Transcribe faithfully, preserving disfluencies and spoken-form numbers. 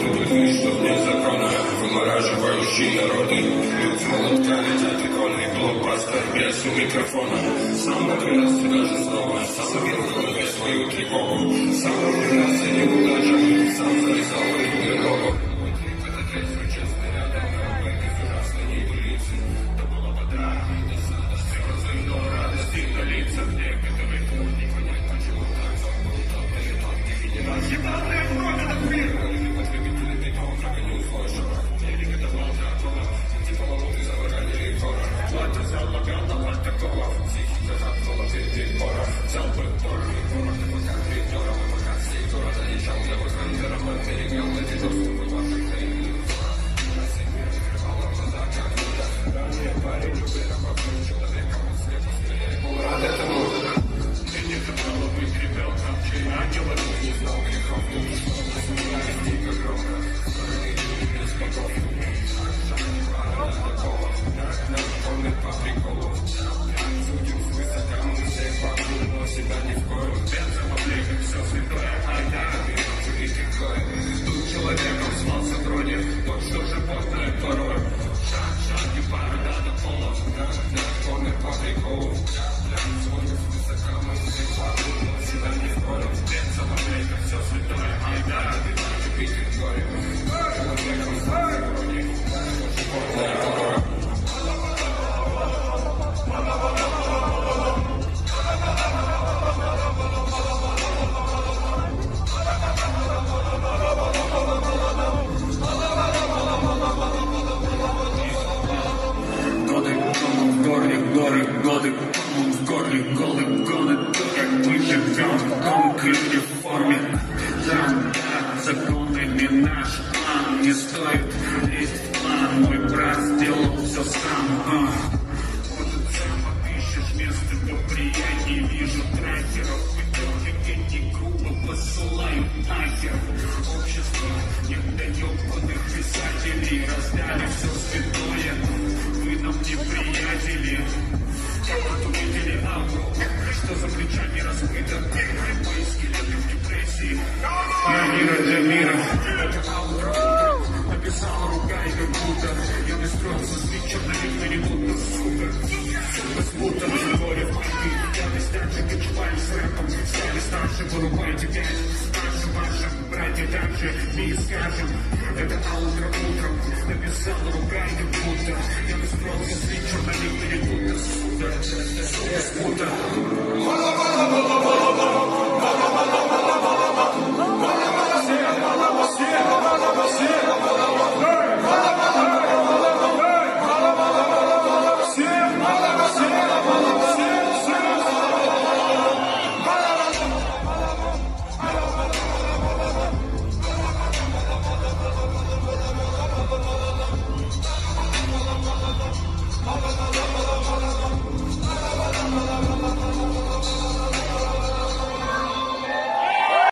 Ты что вне закона, вымораживающий народы. Люд с молотками, дед иконы, блокбастер без микрофона. Сам наклялся даже снова, сам убил в голове свою тревогу. Сам уверялся неудачами, сам завязал в дорогу. Это трезвый, честный рядом, без ужасной небылицы. То была вода, досада, слезы, но радости на лицах некоторых. Не понять, почему так забыл, тот или тот не видел. Ебаные вроде на мир! Потребители пепел, прогоню свой шабак. Денег это волна, типа ловут и заворонили гора. Платье взял локал на плат такого. Психика заткнула ты пора. Взял бы порный город, и пока криптором, и пока всей города лечал для вот хантером, он перегнал эти доступы ваших хреней. Ранее парень уверен, вокруг человека он слепо стреляет. Рад этому. Ты не забрала быть ребенком, чей ангел это не знал грехов. Ты не смог достиг огромно. Стороны без богов. Помнит по приколу. Судим свысока, мы все факты, но себя не в коем. Бензом облегает все святое. Айда, ты живи тихой. Тут человеком звался троне. Тот, что животное порой. Шаг, шаг, не пара, да, до пола. Помнит по приколу. Судим свысока, мы все факты, но себя не в коем. Бензом облегает все святое. Айда, ты живи тихой. Человеком звался троне. Животное порой. Горы, годы, в горле, голый, годы, как мы живем в конкретной форме. Там, да, законами наш план не стоит лезть в план. Мой брат сделал все сам. А. Вот и сам ищешь место для приятий. Вижу трекеров, видео, не грубо посылаю нахер. Общество не дает подых писателей. Раздали все святое. Вы нам не приятели. Как тут увидели ауру, что за плечами разбито. Мои скелеты в депрессии. Я мира для мира. Это аутро. Написал ругай как будто. Я не строился с вечер на них не будто, сука. Сука, спутан в горе в моей. Я без тачи кочевали с рэпом. Стали старше, вырубайте пять. Старше ваших братья также не скажем. Это аутро утром. Написал ругай как будто. Я не строился с вечер на них не будто, сука. Сука, спутан.